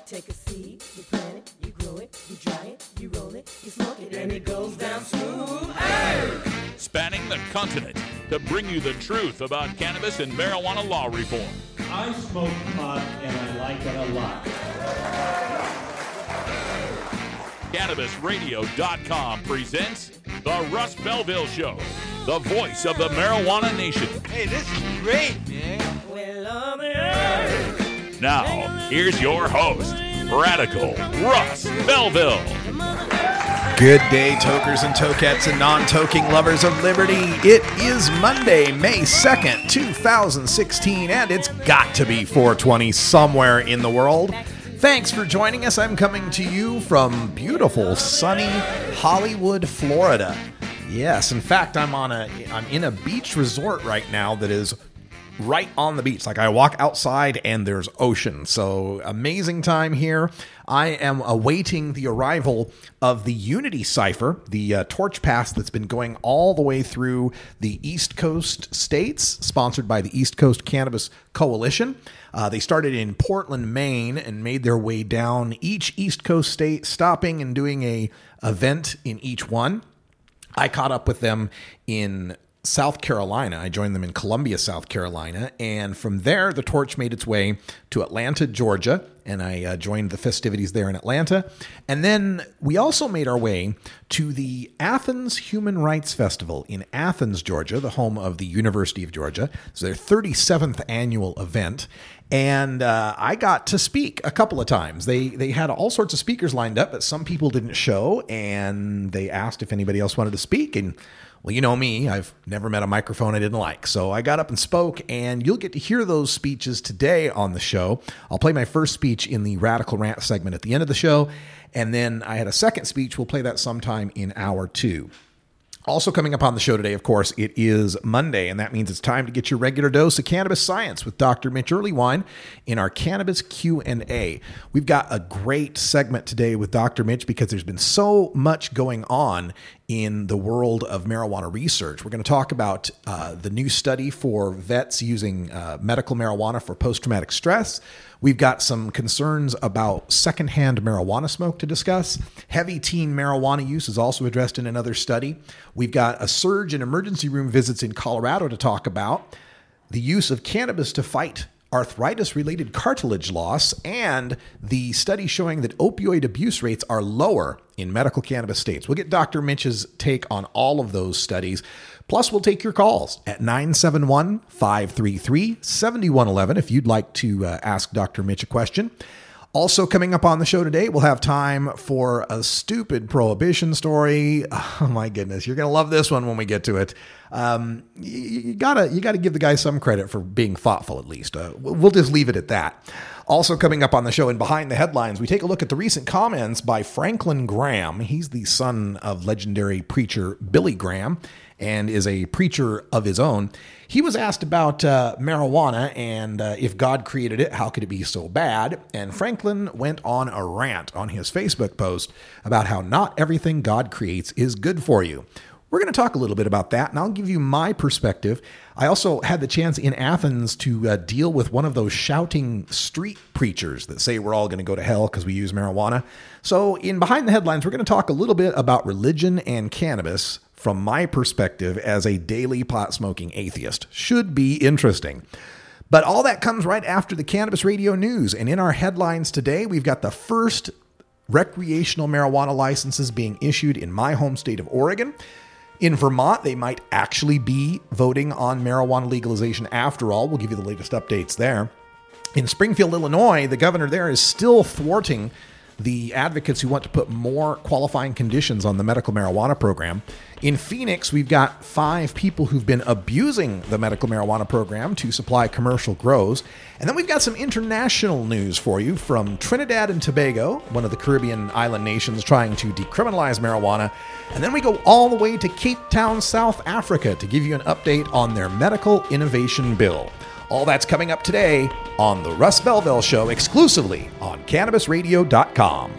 Take a seed, you plant it, you grow it, you dry it, you roll it, you smoke it, and it goes down smooth. Hey! Spanning the continent to bring you the truth about cannabis and marijuana law reform. I smoke pot and I like it a lot. CannabisRadio.com presents The Russ Belville Show, the voice of the marijuana nation. Hey, this is great, man. Now, here's your host, Radical Russ Belville. Good day, tokers and tokettes and non-toking lovers of liberty. It is Monday, May 2nd, 2016, and it's got to be 420 somewhere in the world. Thanks for joining us. I'm coming to you from beautiful, sunny Hollywood, Florida. Yes, in fact, I'm in a beach resort right now that is right on the beach. Like, I walk outside and there's ocean. So amazing time here. I am awaiting the arrival of the Unity Cipher, the torch pass that's been going all the way through the East Coast states, sponsored by the East Coast Cannabis Coalition. They started in Portland, Maine, and made their way down each East Coast state, stopping and doing a event in each one. I caught up with them in South Carolina. I joined them in Columbia, South Carolina, and from there, the torch made its way to Atlanta, Georgia, and I joined the festivities there in Atlanta. And then we also made our way to the Athens Human Rights Festival in Athens, Georgia, the home of the University of Georgia. It's their 37th annual event. And I got to speak a couple of times. They had all sorts of speakers lined up, but some people didn't show, and they asked if anybody else wanted to speak. And well, you know me, I've never met a microphone I didn't like. So I got up and spoke, and you'll get to hear those speeches today on the show. I'll play my first speech in the Radical Rant segment at the end of the show, and then I had a second speech. We'll play that sometime in hour 2. Also coming up on the show today, of course, it is Monday, and that means it's time to get your regular dose of cannabis science with Dr. Mitch Earleywine in our Cannabis Q&A. We've got a great segment today with Dr. Mitch because there's been so much going on in the world of marijuana research. We're going to talk about the new study for vets using medical marijuana for post-traumatic stress. We've got some concerns about secondhand marijuana smoke to discuss. Heavy teen marijuana use is also addressed in another study. We've got a surge in emergency room visits in Colorado to talk about. The use of cannabis to fight arthritis-related cartilage loss, and the study showing that opioid abuse rates are lower in medical cannabis states. We'll get Dr. Mitch's take on all of those studies. Plus, we'll take your calls at 971-533-7111 if you'd like to ask Dr. Mitch a question. Also coming up on the show today, we'll have time for a stupid prohibition story. Oh my goodness, you're going to love this one when we get to it. You gotta give the guy some credit for being thoughtful, at least. We'll just leave it at that. Also coming up on the show and behind the headlines, we take a look at the recent comments by Franklin Graham. He's the son of legendary preacher Billy Graham and is a preacher of his own. He was asked about marijuana and if God created it, how could it be so bad? And Franklin went on a rant on his Facebook post about how not everything God creates is good for you. We're going to talk a little bit about that, and I'll give you my perspective. I also had the chance in Athens to deal with one of those shouting street preachers that say we're all going to go to hell because we use marijuana. So in Behind the Headlines, we're going to talk a little bit about religion and cannabis from my perspective as a daily pot-smoking atheist. Should be interesting. But all that comes right after the Cannabis Radio News. And in our headlines today, we've got the first recreational marijuana licenses being issued in my home state of Oregon. In Vermont, they might actually be voting on marijuana legalization after all. We'll give you the latest updates there. In Springfield, Illinois, the governor there is still thwarting the advocates who want to put more qualifying conditions on the medical marijuana program. In Phoenix, we've got 5 people who've been abusing the medical marijuana program to supply commercial grows. And then we've got some international news for you from Trinidad and Tobago, one of the Caribbean island nations trying to decriminalize marijuana. And then we go all the way to Cape Town, South Africa to give you an update on their medical innovation bill. All that's coming up today on The Russ Belville Show, exclusively on CannabisRadio.com.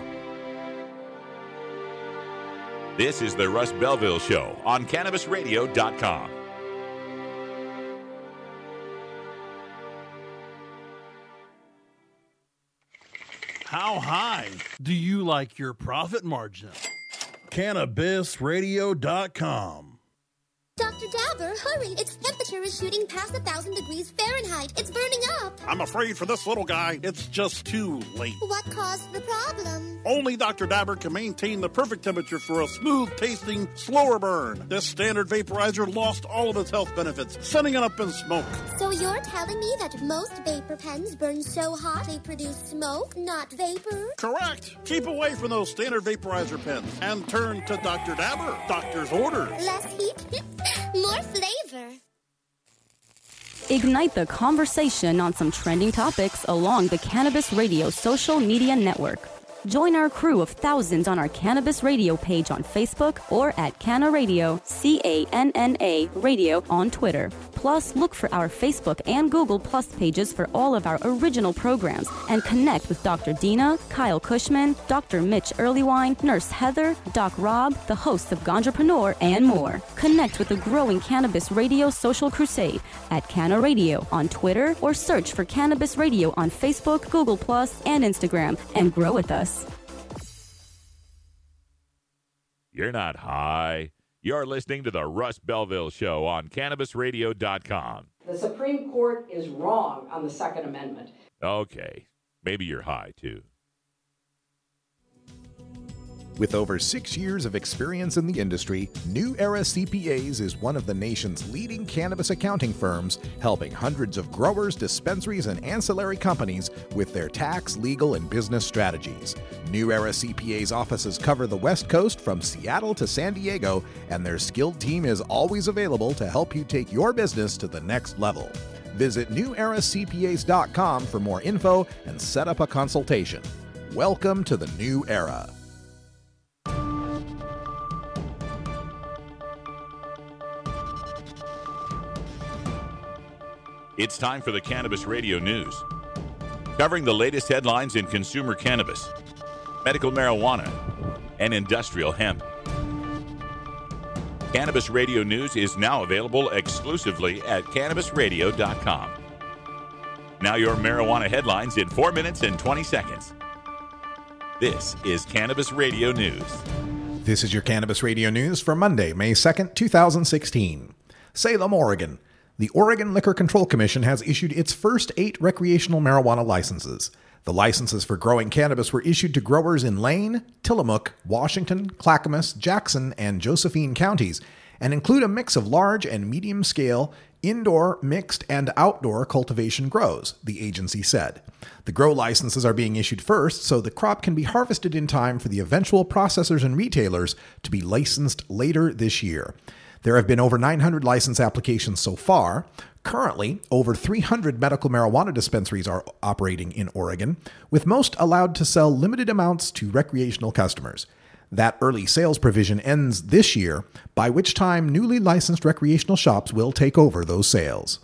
This is the Russ Belville Show on CannabisRadio.com. How high do you like your profit margin? CannabisRadio.com. Dr. Dabber, hurry! Its temperature is shooting past 1,000 degrees Fahrenheit. It's burning up. I'm afraid for this little guy, it's just too late. What caused the problem? Only Dr. Dabber can maintain the perfect temperature for a smooth-tasting, slower burn. This standard vaporizer lost all of its health benefits, sending it up in smoke. So you're telling me that most vapor pens burn so hot they produce smoke, not vapor? Correct. Keep away from those standard vaporizer pens and turn to Dr. Dabber. Doctor's orders. Less heat, more flavor. Ignite the conversation on some trending topics along the Cannabis Radio social media network. Join our crew of thousands on our Cannabis Radio page on Facebook or at Canna Radio, CANNA Radio on Twitter. Plus, look for our Facebook and Google Plus pages for all of our original programs and connect with Dr. Dina, Kyle Cushman, Dr. Mitch Earlywine, Nurse Heather, Doc Rob, the hosts of Ganjapreneur, and more. Connect with the growing Cannabis Radio social crusade at Canna Radio on Twitter or search for Cannabis Radio on Facebook, Google Plus, and Instagram and grow with us. You're not high. You're listening to the Russ Belville Show on CannabisRadio.com. The Supreme Court is wrong on the Second Amendment. Okay. Maybe you're high, too. With over 6 years of experience in the industry, New Era CPAs is one of the nation's leading cannabis accounting firms, helping hundreds of growers, dispensaries, and ancillary companies with their tax, legal, and business strategies. New Era CPAs offices cover the West Coast from Seattle to San Diego, and their skilled team is always available to help you take your business to the next level. Visit NewEraCPAs.com for more info and set up a consultation. Welcome to the New Era. It's time for the Cannabis Radio News, covering the latest headlines in consumer cannabis, medical marijuana, and industrial hemp. Cannabis Radio News is now available exclusively at CannabisRadio.com. Now your marijuana headlines in 4 minutes and 20 seconds. This is Cannabis Radio News. This is your Cannabis Radio News for Monday, May 2nd, 2016. Salem, Oregon. The Oregon Liquor Control Commission has issued its first 8 recreational marijuana licenses. The licenses for growing cannabis were issued to growers in Lane, Tillamook, Washington, Clackamas, Jackson, and Josephine counties, and include a mix of large and medium-scale indoor, mixed, and outdoor cultivation grows, the agency said. The grow licenses are being issued first so the crop can be harvested in time for the eventual processors and retailers to be licensed later this year. There have been over 900 license applications so far. Currently, over 300 medical marijuana dispensaries are operating in Oregon, with most allowed to sell limited amounts to recreational customers. That early sales provision ends this year, by which time newly licensed recreational shops will take over those sales.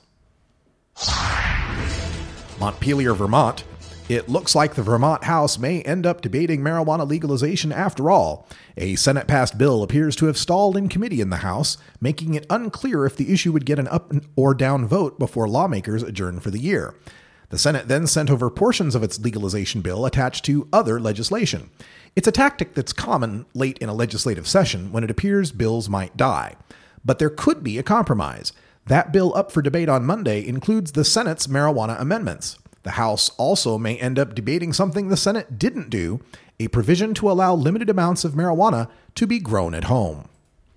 Montpelier, Vermont. It looks like the Vermont House may end up debating marijuana legalization after all. A Senate-passed bill appears to have stalled in committee in the House, making it unclear if the issue would get an up or down vote before lawmakers adjourn for the year. The Senate then sent over portions of its legalization bill attached to other legislation. It's a tactic that's common late in a legislative session when it appears bills might die. But there could be a compromise. That bill up for debate on Monday includes the Senate's marijuana amendments. The House also may end up debating something the Senate didn't do, a provision to allow limited amounts of marijuana to be grown at home.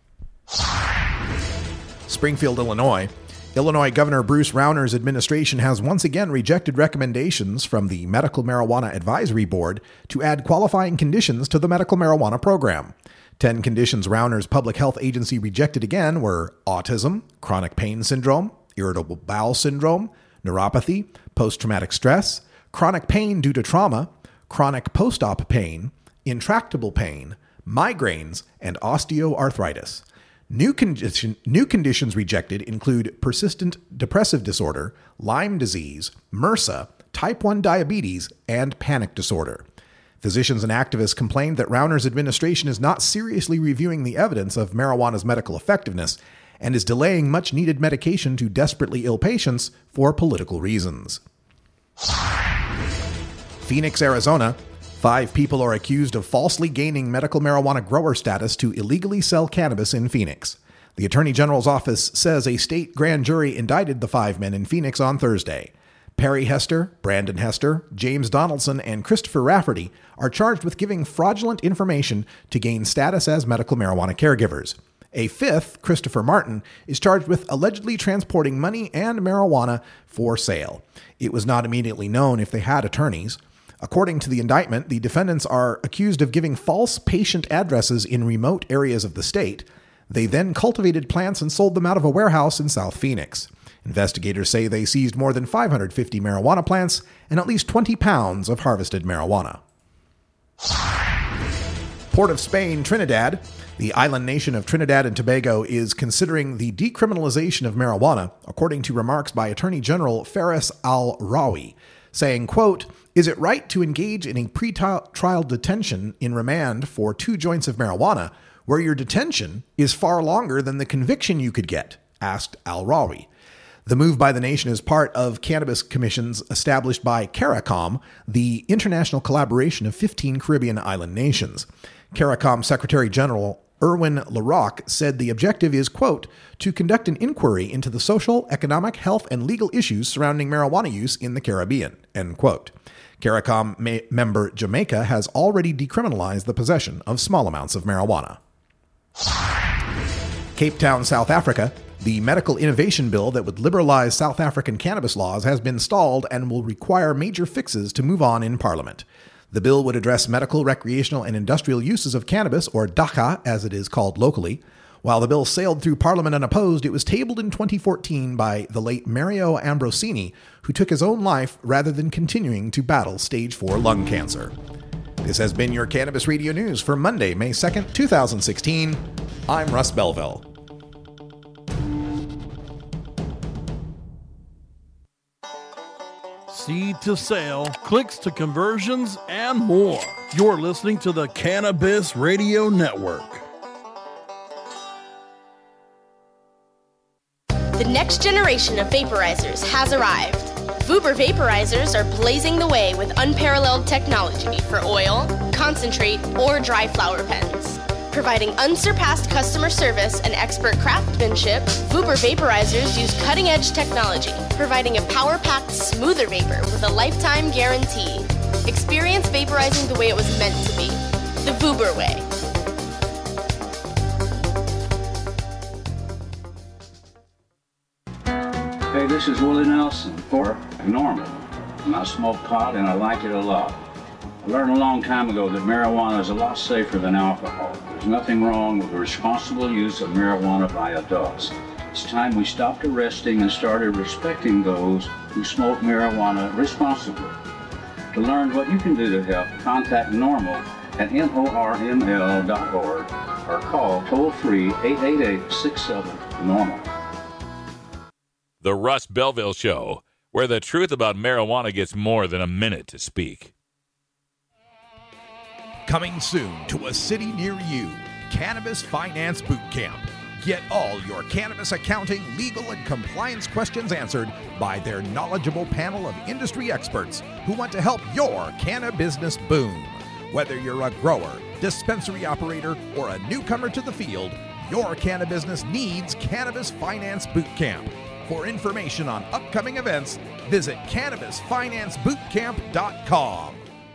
Springfield, Illinois. Illinois Governor Bruce Rauner's administration has once again rejected recommendations from the Medical Marijuana Advisory Board to add qualifying conditions to the medical marijuana program. 10 conditions Rauner's public health agency rejected again were autism, chronic pain syndrome, irritable bowel syndrome, neuropathy, post-traumatic stress, chronic pain due to trauma, chronic post-op pain, intractable pain, migraines, and osteoarthritis. New conditions rejected include persistent depressive disorder, Lyme disease, MRSA, type 1 diabetes, and panic disorder. Physicians and activists complained that Rauner's administration is not seriously reviewing the evidence of marijuana's medical effectiveness and is delaying much-needed medication to desperately ill patients for political reasons. Phoenix, Arizona. 5 people are accused of falsely gaining medical marijuana grower status to illegally sell cannabis in Phoenix. The Attorney General's office says a state grand jury indicted the 5 men in Phoenix on Thursday. Perry Hester, Brandon Hester, James Donaldson, and Christopher Rafferty are charged with giving fraudulent information to gain status as medical marijuana caregivers. A 5th, Christopher Martin, is charged with allegedly transporting money and marijuana for sale. It was not immediately known if they had attorneys. According to the indictment, the defendants are accused of giving false patient addresses in remote areas of the state. They then cultivated plants and sold them out of a warehouse in South Phoenix. Investigators say they seized more than 550 marijuana plants and at least 20 pounds of harvested marijuana. Port of Spain, Trinidad. The island nation of Trinidad and Tobago is considering the decriminalization of marijuana, according to remarks by Attorney General Faris Al-Rawi, saying, quote, "Is it right to engage in a pre-trial detention in remand for 2 joints of marijuana where your detention is far longer than the conviction you could get?" asked Al-Rawi. The move by the nation is part of cannabis commissions established by CARICOM, the international collaboration of 15 Caribbean island nations. CARICOM Secretary General Erwin LaRocque said the objective is, quote, "to conduct an inquiry into the social, economic, health, and legal issues surrounding marijuana use in the Caribbean," end quote. CARICOM member Jamaica has already decriminalized the possession of small amounts of marijuana. Cape Town, South Africa. The medical innovation bill that would liberalize South African cannabis laws has been stalled and will require major fixes to move on in Parliament. The bill would address medical, recreational, and industrial uses of cannabis, or DACA as it is called locally. While the bill sailed through Parliament unopposed, it was tabled in 2014 by the late Mario Ambrosini, who took his own life rather than continuing to battle stage 4 lung cancer. This has been your Cannabis Radio News for Monday, May 2nd, 2016. I'm Russ Belville. Seed to sale, clicks to conversions, and more. You're listening to the Cannabis Radio Network. The next generation of vaporizers has arrived. Vuber vaporizers are blazing the way with unparalleled technology for oil, concentrate, or dry flower pens. Providing unsurpassed customer service and expert craftsmanship, Vuber vaporizers use cutting-edge technology, providing a power-packed, smoother vapor with a lifetime guarantee. Experience vaporizing the way it was meant to be. The Vuber way. Hey, this is Willie Nelson for Normal. I smoke pot and I like it a lot. I learned a long time ago that marijuana is a lot safer than alcohol. There's nothing wrong with the responsible use of marijuana by adults. It's time we stopped arresting and started respecting those who smoke marijuana responsibly. To learn what you can do to help, contact NORML at NORML.org or call toll-free 888-67-NORMAL. The Russ Belville Show, where the truth about marijuana gets more than a minute to speak. Coming soon to a city near you, Cannabis Finance Boot Camp. Get all your cannabis accounting, legal, and compliance questions answered by their knowledgeable panel of industry experts who want to help your cannabis boom. Whether you're a grower, dispensary operator, or a newcomer to the field, your cannabis needs Cannabis Finance Boot Camp. For information on upcoming events, visit CannabisFinanceBootCamp.com.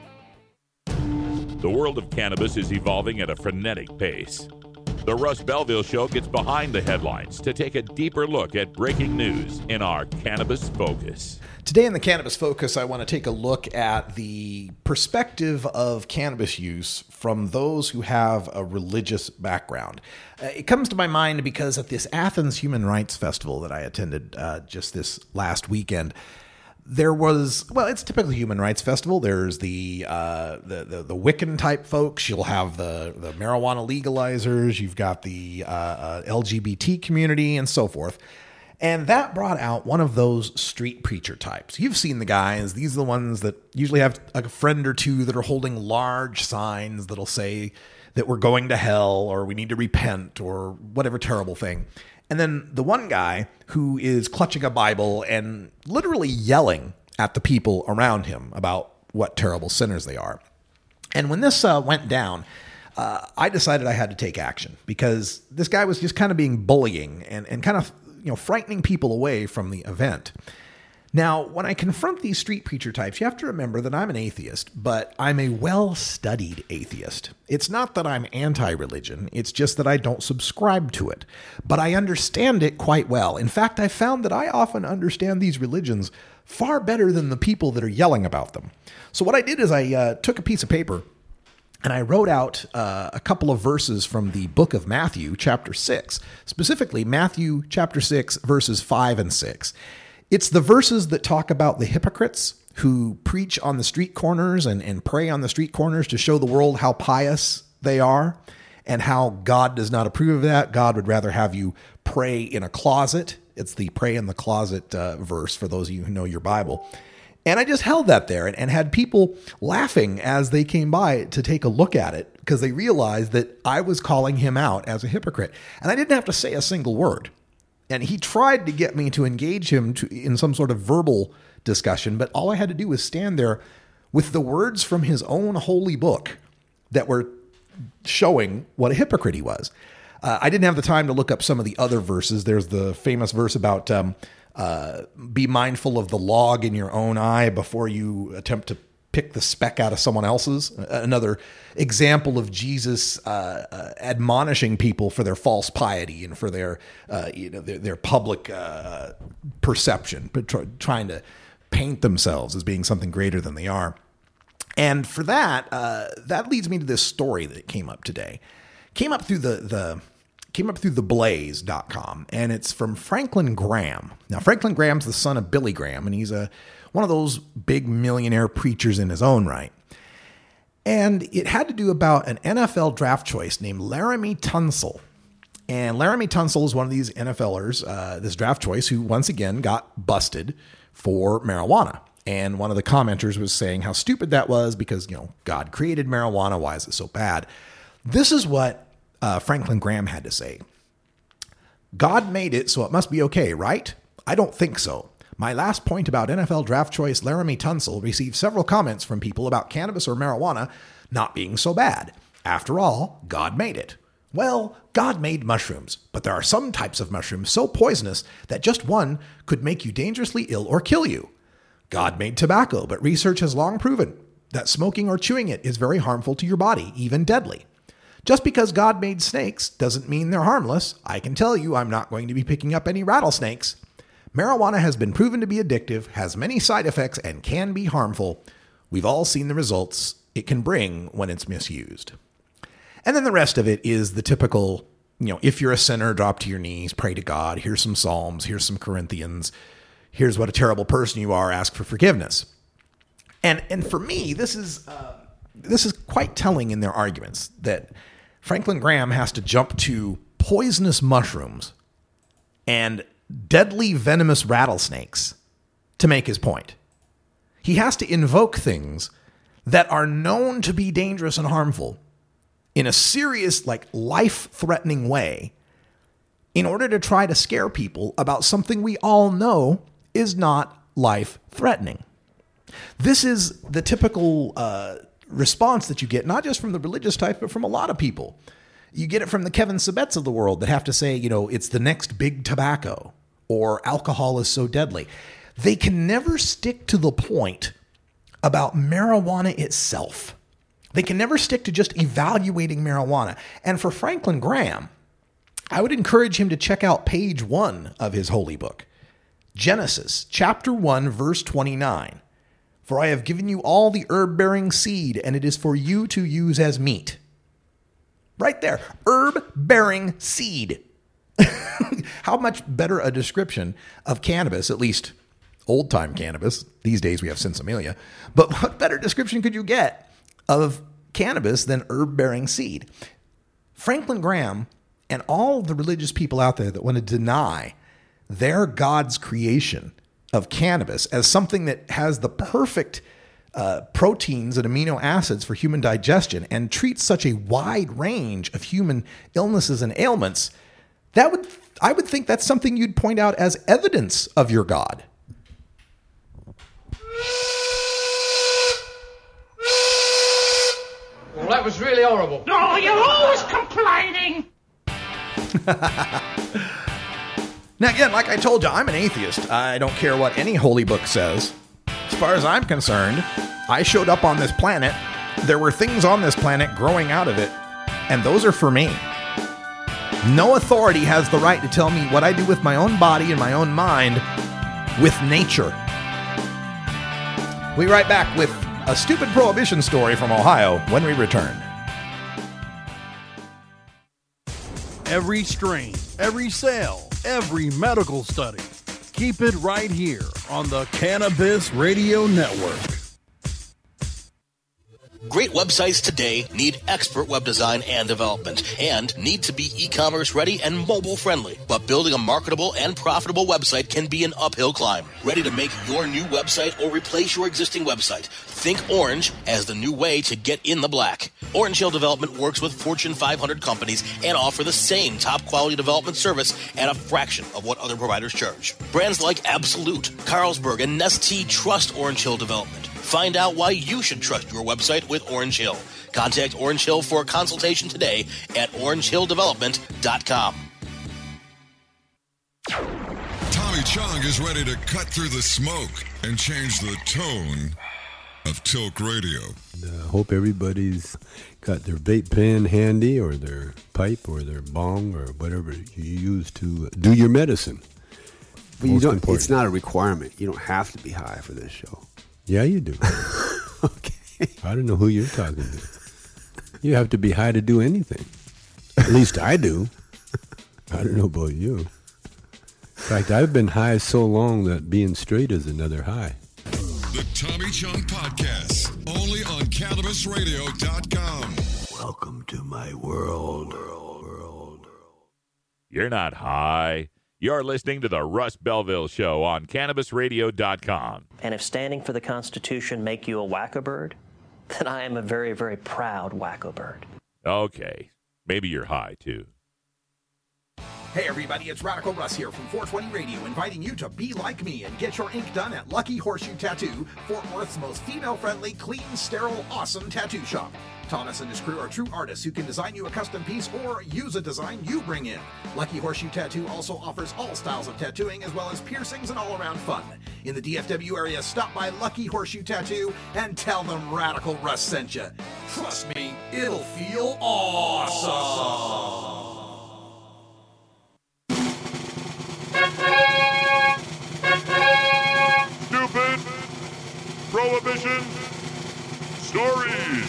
The world of cannabis is evolving at a frenetic pace. The Russ Belville Show gets behind the headlines to take a deeper look at breaking news in our Cannabis Focus. Today in the Cannabis Focus, I want to take a look at the perspective of cannabis use from those who have a religious background. It comes to my mind because at this Athens Human Rights Festival that I attended just this last weekend, there was, well, it's typically a human rights festival. There's the Wiccan type folks. You'll have the marijuana legalizers. You've got the LGBT community and so forth. And that brought out one of those street preacher types. You've seen the guys. These are the ones that usually have a friend or two that are holding large signs that'll say that we're going to hell or we need to repent or whatever terrible thing. And then the one guy who is clutching a Bible and literally yelling at the people around him about what terrible sinners they are. And when this went down, I decided I had to take action because this guy was just kind of being bullying and kind of frightening people away from the event. Now, when I confront these street preacher types, you have to remember that I'm an atheist, but I'm a well-studied atheist. It's not that I'm anti-religion, it's just that I don't subscribe to it. But I understand it quite well. In fact, I found that I often understand these religions far better than the people that are yelling about them. So what I did is I took a piece of paper and I wrote out a couple of verses from the book of Matthew, chapter 6, specifically Matthew chapter 6, verses 5 and 6. It's the verses that talk about the hypocrites who preach on the street corners and pray on the street corners to show the world how pious they are and how God does not approve of that. God would rather have you pray in a closet. It's the pray in the closet verse for those of you who know your Bible. And I just held that there and had people laughing as they came by to take a look at it because they realized that I was calling him out as a hypocrite. And I didn't have to say a single word. And he tried to get me to engage him in some sort of verbal discussion, but all I had to do was stand there with the words from his own holy book that were showing what a hypocrite he was. I didn't have the time to look up some of the other verses. There's the famous verse about be mindful of the log in your own eye before you attempt to pick the speck out of someone else's. Another example of Jesus admonishing people for their false piety and for their public perception, but trying to paint themselves as being something greater than they are. And for that, that leads me to this story that came up today. Came up through theblaze.com, and it's from Franklin Graham. Now, Franklin Graham's the son of Billy Graham, and he's one of those big millionaire preachers in his own right. And it had to do about an NFL draft choice named Laremy Tunsil. And Laremy Tunsil is one of these NFLers, this draft choice, who once again got busted for marijuana. And one of the commenters was saying how stupid that was because, God created marijuana. Why is it so bad? This is what Franklin Graham had to say. God made it, so it must be okay, right? I don't think so. My last point about NFL draft choice Laremy Tunsil received several comments from people about cannabis or marijuana not being so bad. After all, God made it. Well, God made mushrooms, but there are some types of mushrooms so poisonous that just one could make you dangerously ill or kill you. God made tobacco, but research has long proven that smoking or chewing it is very harmful to your body, even deadly. Just because God made snakes doesn't mean they're harmless. I can tell you I'm not going to be picking up any rattlesnakes. Marijuana has been proven to be addictive, has many side effects, and can be harmful. We've all seen the results it can bring when it's misused. And then the rest of it is the typical, if you're a sinner, drop to your knees, pray to God. Here's some Psalms. Here's some Corinthians. Here's what a terrible person you are. Ask for forgiveness. And for me, this is quite telling in their arguments that Franklin Graham has to jump to poisonous mushrooms and deadly venomous rattlesnakes to make his point. He has to invoke things that are known to be dangerous and harmful in a serious, life-threatening way in order to try to scare people about something we all know is not life-threatening. This is the typical response that you get, not just from the religious type, but from a lot of people. You get it from the Kevin Sabets of the world that have to say, it's the next big tobacco or alcohol is so deadly. They can never stick to the point about marijuana itself. They can never stick to just evaluating marijuana. And for Franklin Graham, I would encourage him to check out page 1 of his holy book, Genesis chapter 1, verse 29. For I have given you all the herb-bearing seed, and it is for you to use as meat. Right there, herb-bearing seed. How much better a description of cannabis, at least old-time cannabis. These days we have Sinsemilla. But what better description could you get of cannabis than herb-bearing seed? Franklin Graham and all the religious people out there that want to deny their God's creation of cannabis as something that has the perfect proteins and amino acids for human digestion and treats such a wide range of human illnesses and ailments, I would think that's something you'd point out as evidence of your God. that was really horrible. Oh, you're always complaining. Now, again, like I told you, I'm an atheist. I don't care what any holy book says. As far as I'm concerned, I showed up on this planet. There were things on this planet growing out of it, and those are for me. No authority has the right to tell me what I do with my own body and my own mind with nature. We right back with a stupid prohibition story from Ohio when we return. Every strain, every sale, every medical study. Keep it right here on the Cannabis Radio Network. Great websites today need expert web design and development and need to be e-commerce ready and mobile friendly. But building a marketable and profitable website can be an uphill climb. Ready to make your new website or replace your existing website? Think Orange as the new way to get in the black. Orange Hill Development works with Fortune 500 companies and offer the same top quality development service at a fraction of what other providers charge. Brands like Absolute, Carlsberg, and Nestea trust Orange Hill Development. Find out why you should trust your website with Orange Hill. Contact Orange Hill for a consultation today at orangehilldevelopment.com. Tommy Chong is ready to cut through the smoke and change the tone of Tilk Radio. I hope everybody's got their vape pen handy or their pipe or their bong or whatever you use to do your medicine. But you don't. It's not a requirement. You don't have to be high for this show. Yeah, you do. Okay. I don't know who you're talking to. You have to be high to do anything. At least I do. I don't know about you. In fact, I've been high so long that being straight is another high. The Tommy Chong Podcast, only on CannabisRadio.com. Welcome to my world. You're not high. You're listening to the Russ Belville Show on CannabisRadio.com. And if standing for the Constitution make you a wacko bird, then I am a very, very proud wacko bird. Okay. Maybe you're high, too. Hey everybody, it's Radical Russ here from 420 Radio, inviting you to be like me and get your ink done at Lucky Horseshoe Tattoo, Fort Worth's most female-friendly, clean, sterile, awesome tattoo shop. Thomas and his crew are true artists who can design you a custom piece or use a design you bring in. Lucky Horseshoe Tattoo also offers all styles of tattooing as well as piercings and all-around fun. In the DFW area, stop by Lucky Horseshoe Tattoo and tell them Radical Russ sent you. Trust me, it'll feel awesome. Stupid prohibition stories.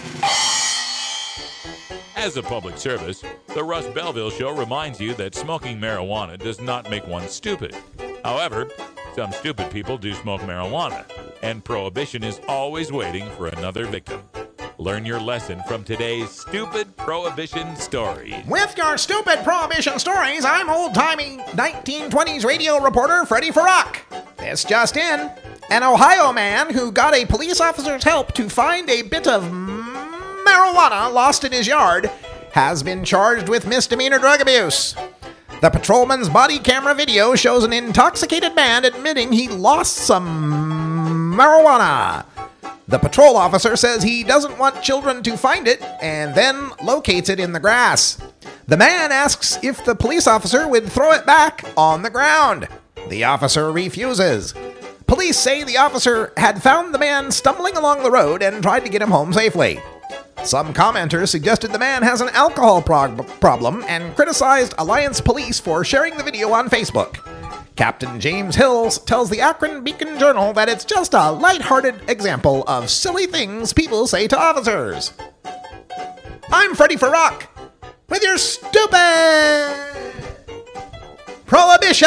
As a public service, the Russ Belville Show reminds you that smoking marijuana does not make one stupid. However, some stupid people do smoke marijuana, and prohibition is always waiting for another victim. Learn your lesson from today's Stupid Prohibition Stories. With your Stupid Prohibition Stories, I'm old-timey 1920s radio reporter Freddie Farrock. This just in, an Ohio man who got a police officer's help to find a bit of marijuana lost in his yard has been charged with misdemeanor drug abuse. The patrolman's body camera video shows an intoxicated man admitting he lost some marijuana. The patrol officer says he doesn't want children to find it and then locates it in the grass. The man asks if the police officer would throw it back on the ground. The officer refuses. Police say the officer had found the man stumbling along the road and tried to get him home safely. Some commenters suggested the man has an alcohol problem and criticized Alliance Police for sharing the video on Facebook. Captain James Hills tells the Akron Beacon Journal that it's just a lighthearted example of silly things people say to officers. I'm Freddie Farrock with your stupid prohibition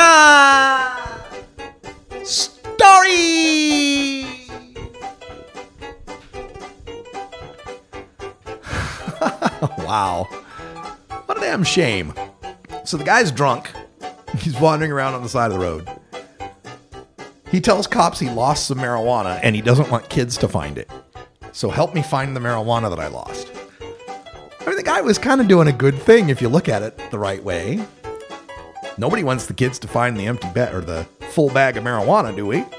story. Wow. What a damn shame. So the guy's drunk. He's wandering around on the side of the road. He tells cops he lost some marijuana and he doesn't want kids to find it. So help me find the marijuana that I lost. I mean, the guy was kind of doing a good thing if you look at it the right way. Nobody wants the kids to find the empty bag or the full bag of marijuana, do we?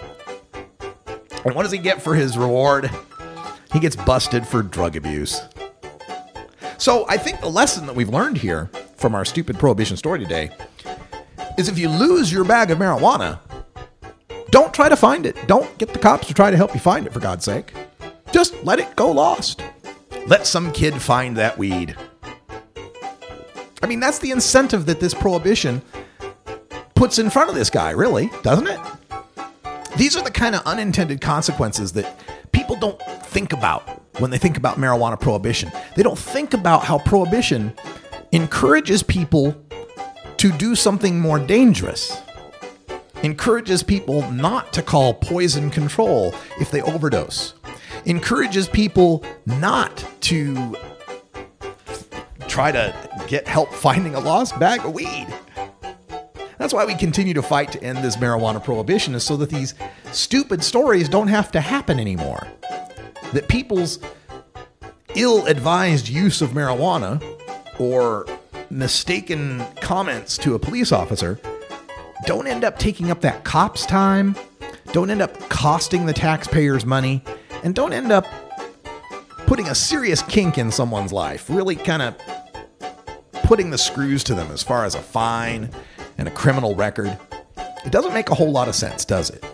And what does he get for his reward? He gets busted for drug abuse. So I think the lesson that we've learned here from our stupid prohibition story today is if you lose your bag of marijuana, don't try to find it. Don't get the cops to try to help you find it, for God's sake. Just let it go lost. Let some kid find that weed. I mean, that's the incentive that this prohibition puts in front of this guy, really, doesn't it? These are the kind of unintended consequences that people don't think about when they think about marijuana prohibition. They don't think about how prohibition encourages people to do something more dangerous. Encourages people not to call poison control if they overdose. Encourages people not to try to get help finding a lost bag of weed. That's why we continue to fight to end this marijuana prohibition, is so that these stupid stories don't have to happen anymore. That people's ill-advised use of marijuana or mistaken comments to a police officer don't end up taking up that cop's time, don't end up costing the taxpayers money, and don't end up putting a serious kink in someone's life, really kind of putting the screws to them as far as a fine and a criminal record. It doesn't make a whole lot of sense, does it?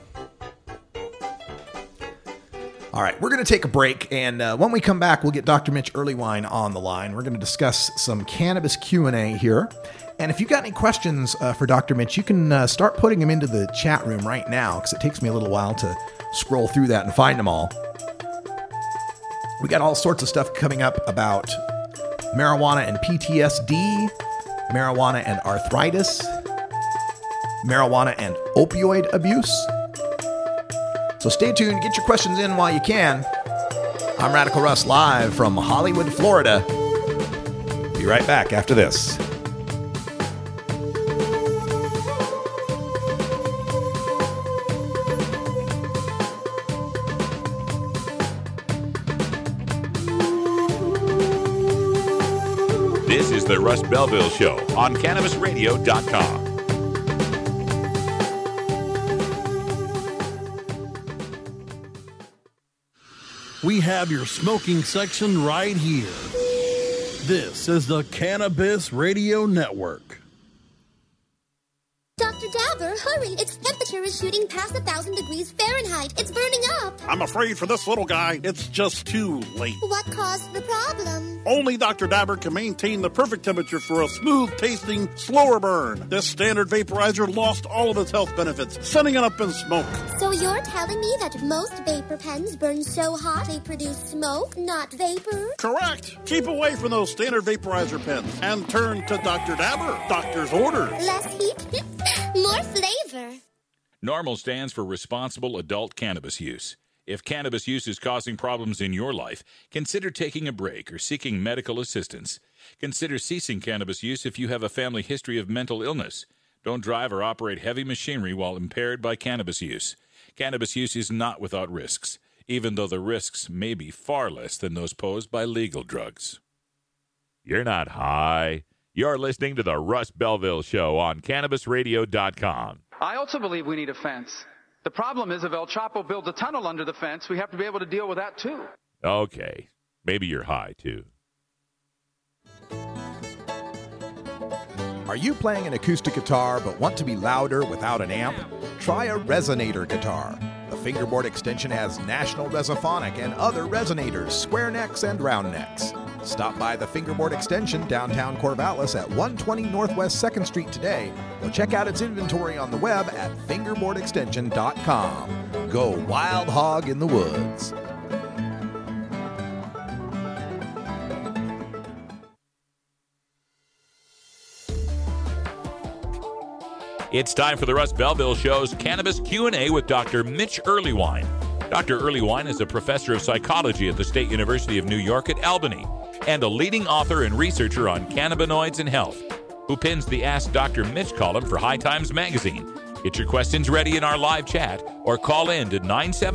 All right, we're going to take a break, and when we come back, we'll get Dr. Mitch Earlywine on the line. We're going to discuss some cannabis Q&A here. And if you've got any questions for Dr. Mitch, you can start putting them into the chat room right now, because it takes me a little while to scroll through that and find them all. We got all sorts of stuff coming up about marijuana and PTSD, marijuana and arthritis, marijuana and opioid abuse. So stay tuned, get your questions in while you can. I'm Radical Russ, live from Hollywood, Florida. Be right back after this. This is the Russ Belville Show on CannabisRadio.com. We have your smoking section right here. This is the Cannabis Radio Network. Dr. Dabber, hurry! Its temperature is shooting past 1,000 degrees Fahrenheit. It's burning up. I'm afraid for this little guy, it's just too late. What caused the problem? Only Dr. Dabber can maintain the perfect temperature for a smooth-tasting, slower burn. This standard vaporizer lost all of its health benefits, sending it up in smoke. So you're telling me that most vapor pens burn so hot they produce smoke, not vapor? Correct. Keep away from those standard vaporizer pens and turn to Dr. Dabber. Doctor's orders. Less heat, more flavor. NORML stands for Responsible Adult Cannabis Use. If cannabis use is causing problems in your life, consider taking a break or seeking medical assistance. Consider ceasing cannabis use if you have a family history of mental illness. Don't drive or operate heavy machinery while impaired by cannabis use. Cannabis use is not without risks, even though the risks may be far less than those posed by legal drugs. You're not high. You're listening to the Russ Belville Show on CannabisRadio.com. I also believe we need a fence. The problem is if El Chapo builds a tunnel under the fence, we have to be able to deal with that too. Okay. Maybe you're high too. Are you playing an acoustic guitar but want to be louder without an amp? Try a resonator guitar. The fingerboard extension has National Resophonic and other resonators, square necks and round necks. Stop by the Fingerboard Extension downtown Corvallis at 120 Northwest 2nd Street today, or check out its inventory on the web at fingerboardextension.com. Go wild hog in the woods. It's time for the Russ Belville Show's Cannabis Q&A with Dr. Mitch Earlywine. Dr. Earlywine is a professor of psychology at the State University of New York at Albany and a leading author and researcher on cannabinoids and health, who pins the Ask Dr. Mitch column for High Times magazine. Get your questions ready in our live chat or call in to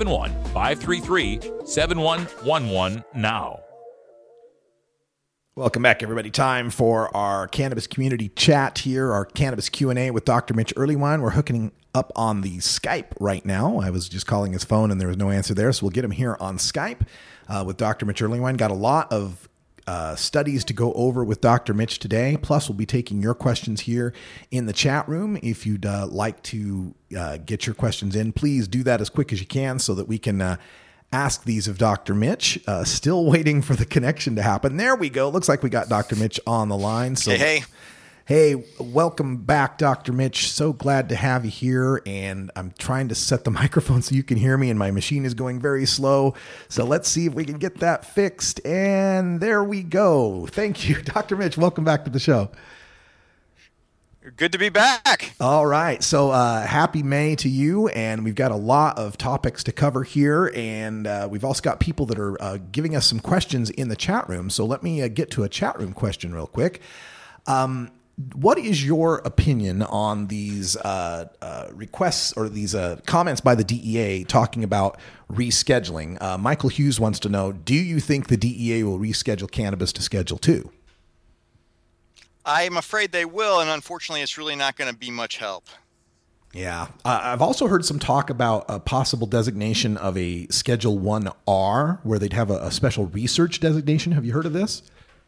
971-533-7111 now. Welcome back, everybody. Time for our cannabis community chat here, our cannabis Q&A with Dr. Mitch Earlywine. We're hooking up on the Skype right now. I was just calling his phone and there was no answer there, so we'll get him here on Skype with Dr. Mitch Earlywine. Got a lot of studies to go over with Dr. Mitch today. Plus, we'll be taking your questions here in the chat room. If you'd like to get your questions in, please do that as quick as you can so that we can ask these of Dr. Mitch. Still waiting for the connection to happen. There we go. Looks like we got Dr. Mitch on the line. So, Hey, welcome back, Dr. Mitch. So glad to have you here. And I'm trying to set the microphone so you can hear me, and my machine is going very slow. So let's see if we can get that fixed. And there we go. Thank you, Dr. Mitch. Welcome back to the show. Good to be back. All right. So happy May to you. And we've got a lot of topics to cover here. And we've also got people that are giving us some questions in the chat room. So let me get to a chat room question real quick. What is your opinion on these requests or these comments by the DEA talking about rescheduling? Michael Hughes wants to know, do you think the DEA will reschedule cannabis to Schedule 2? I'm afraid they will, and unfortunately, it's really not going to be much help. Yeah. I've also heard some talk about a possible designation of a Schedule 1R, where they'd have a special research designation. Have you heard of this?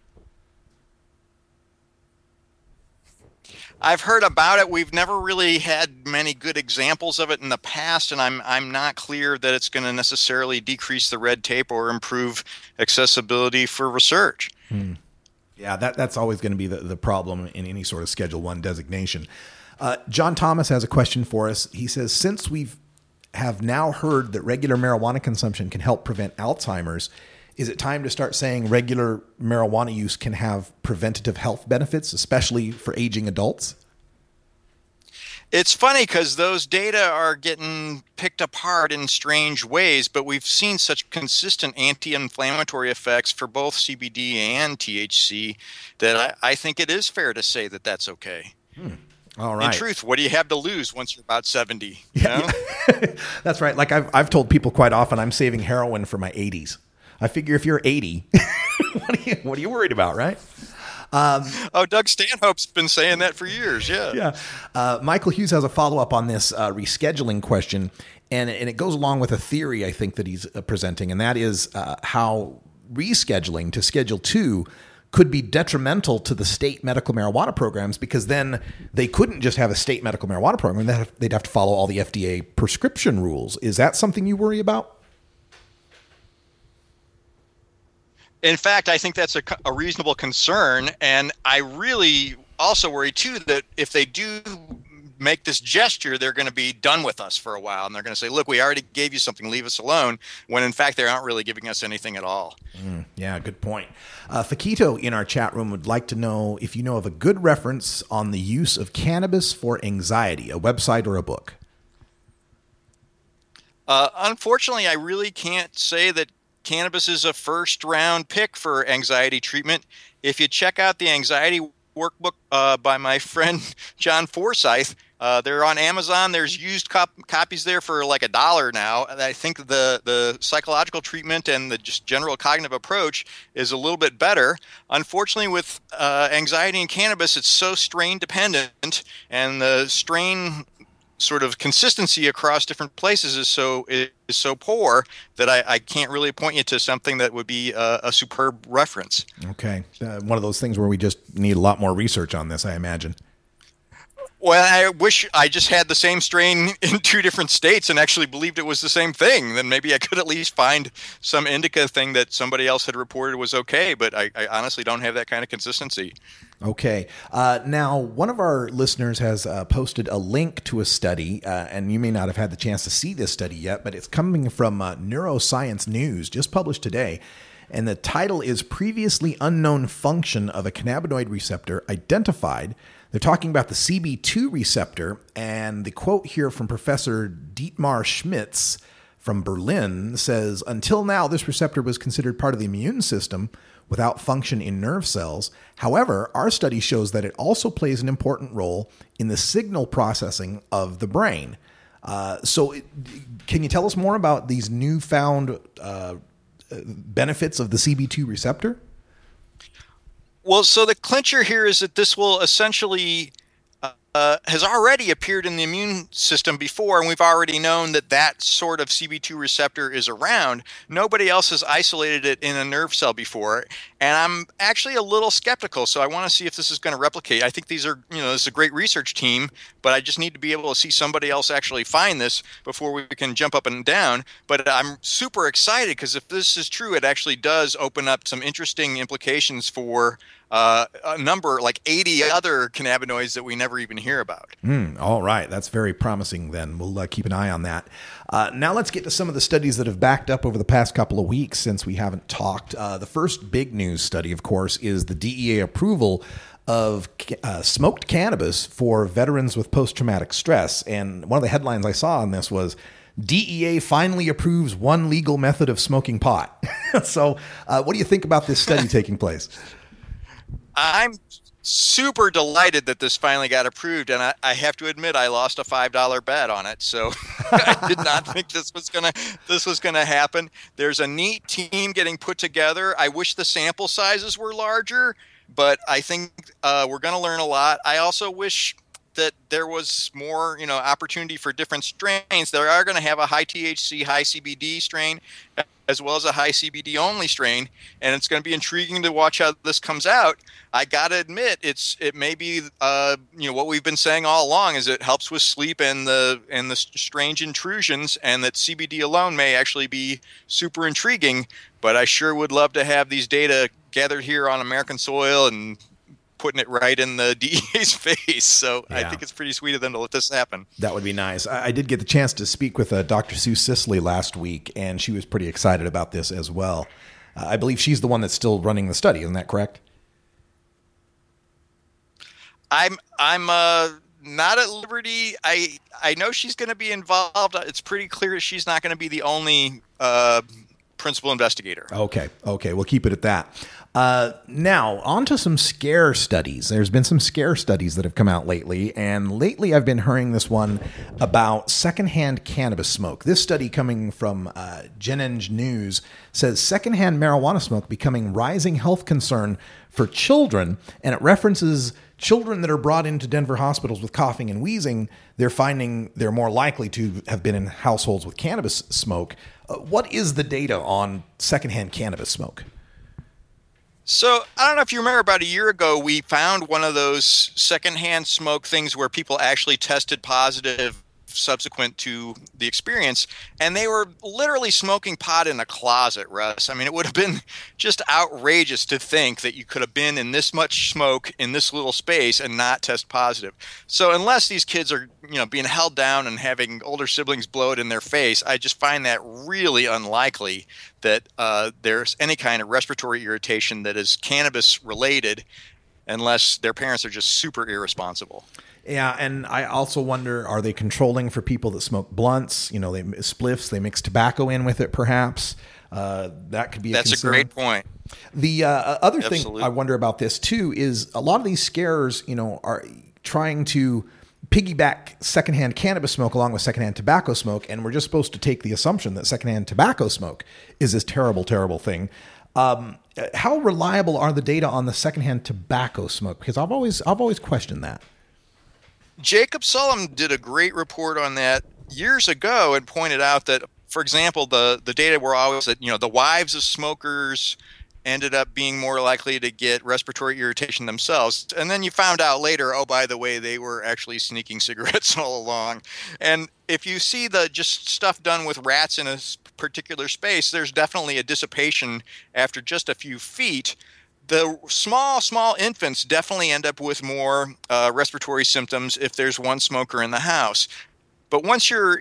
I've heard about it. We've never really had many good examples of it in the past, and I'm not clear that it's going to necessarily decrease the red tape or improve accessibility for research. Yeah, that's always going to be the problem in any sort of Schedule 1 designation. John Thomas has a question for us. He says, since we have now heard that regular marijuana consumption can help prevent Alzheimer's, is it time to start saying regular marijuana use can have preventative health benefits, especially for aging adults? It's funny because those data are getting picked apart in strange ways, but we've seen such consistent anti-inflammatory effects for both CBD and THC that I think it is fair to say that that's okay. All right. In truth, what do you have to lose once you're about 70? You know? That's right. Like I've told people quite often, I'm saving heroin for my 80s. I figure if you're 80, what are you worried about, right? Doug Stanhope's been saying that for years. Yeah. Michael Hughes has a follow-up on this rescheduling question, and it goes along with a theory I think that he's presenting, and that is how rescheduling to Schedule 2 could be detrimental to the state medical marijuana programs, because then they couldn't just have a state medical marijuana program. They'd have to follow all the FDA prescription rules. Is that something you worry about? In fact, I think that's a reasonable concern, and I really also worry, too, that if they do make this gesture, they're going to be done with us for a while, and they're going to say, look, we already gave you something, leave us alone, when in fact they aren't really giving us anything at all. Yeah, good point. Fakito in our chat room would like to know if you know of a good reference on the use of cannabis for anxiety, a website or a book. Unfortunately, I really can't say that cannabis is a first-round pick for anxiety treatment. If you check out the anxiety workbook by my friend John Forsyth, they're on Amazon. There's used copies there for like $1 now. And I think the psychological treatment and the just general cognitive approach is a little bit better. Unfortunately, with anxiety and cannabis, it's so strain dependent, and the strain sort of consistency across different places is so poor that I can't really point you to something that would be a superb reference. Okay. One of those things where we just need a lot more research on this, I imagine. Well, I wish I just had the same strain in 2 different states and actually believed it was the same thing. Then maybe I could at least find some indica thing that somebody else had reported was okay, but I honestly don't have that kind of consistency. Okay. Now, one of our listeners has posted a link to a study, and you may not have had the chance to see this study yet, but it's coming from Neuroscience News, just published today. And the title is Previously Unknown Function of a Cannabinoid Receptor Identified. They're talking about the CB2 receptor, and the quote here from Professor Dietmar Schmitz from Berlin says, until now, this receptor was considered part of the immune system without function in nerve cells. However, our study shows that it also plays an important role in the signal processing of the brain. Can you tell us more about these newfound benefits of the CB2 receptor? Well, so the clincher here is that this will essentially has already appeared in the immune system before, and we've already known that sort of CB2 receptor is around. Nobody else has isolated it in a nerve cell before, And I'm actually a little skeptical, so I want to see if this is going to replicate. I think this is a great research team, but I just need to be able to see somebody else actually find this before we can jump up and down. But I'm super excited because if this is true, it actually does open up some interesting implications for a number, like 80 other cannabinoids that we never even hear about. All right. That's very promising then. We'll keep an eye on that. Now let's get to some of the studies that have backed up over the past couple of weeks since we haven't talked. The first big news study, of course, is the DEA approval of smoked cannabis for veterans with post-traumatic stress. And one of the headlines I saw on this was, DEA finally approves one legal method of smoking pot. So what do you think about this study taking place? I'm super delighted that this finally got approved, and I have to admit I lost a $5 bet on it. So I did not think this was gonna happen. There's a neat team getting put together. I wish the sample sizes were larger, but I think we're going to learn a lot. I also wish that there was more, opportunity for different strains. They are going to have a high THC, high CBD strain, as well as a high CBD only strain, and it's going to be intriguing to watch how this comes out. I got to admit, it may be, what we've been saying all along is it helps with sleep and the strange intrusions, and that CBD alone may actually be super intriguing. But I sure would love to have these data gathered here on American soil and putting it right in the DEA's face. So yeah. I think it's pretty sweet of them to let this happen. That would be nice. I did get the chance to speak with Dr. Sue Sisley last week, and she was pretty excited about this as well. I believe she's the one that's still running the study. Isn't that correct? I'm not at liberty. I know she's going to be involved. It's pretty clear that she's not going to be the only principal investigator. Okay. We'll keep it at that. Now, on to some scare studies. There's been some scare studies that have come out lately, and lately I've been hearing this one about secondhand cannabis smoke. This study coming from GenEng News says secondhand marijuana smoke becoming rising health concern for children, and it references children that are brought into Denver hospitals with coughing and wheezing. They're finding they're more likely to have been in households with cannabis smoke. What is the data on secondhand cannabis smoke? So I don't know if you remember, about a year ago, we found one of those secondhand smoke things where people actually tested positive subsequent to the experience, and they were literally smoking pot in a closet, Russ. I mean, it would have been just outrageous to think that you could have been in this much smoke in this little space and not test positive. So unless these kids are, being held down and having older siblings blow it in their face, I just find that really unlikely that there's any kind of respiratory irritation that is cannabis related, unless their parents are just super irresponsible. Yeah, and I also wonder, are they controlling for people that smoke blunts? They spliffs, they mix tobacco in with it, perhaps. That could be a concern. That's a great point. The other thing I wonder about this, too, is a lot of these scares, are trying to piggyback secondhand cannabis smoke along with secondhand tobacco smoke, and we're just supposed to take the assumption that secondhand tobacco smoke is this terrible, terrible thing. How reliable are the data on the secondhand tobacco smoke? Because I've always questioned that. Jacob Sullum did a great report on that years ago and pointed out that, for example, the data were always that, the wives of smokers ended up being more likely to get respiratory irritation themselves. And then you found out later, oh, by the way, they were actually sneaking cigarettes all along. And if you see the just stuff done with rats in a particular space, there's definitely a dissipation after just a few feet. The small infants definitely end up with more respiratory symptoms if there's one smoker in the house. But once you're,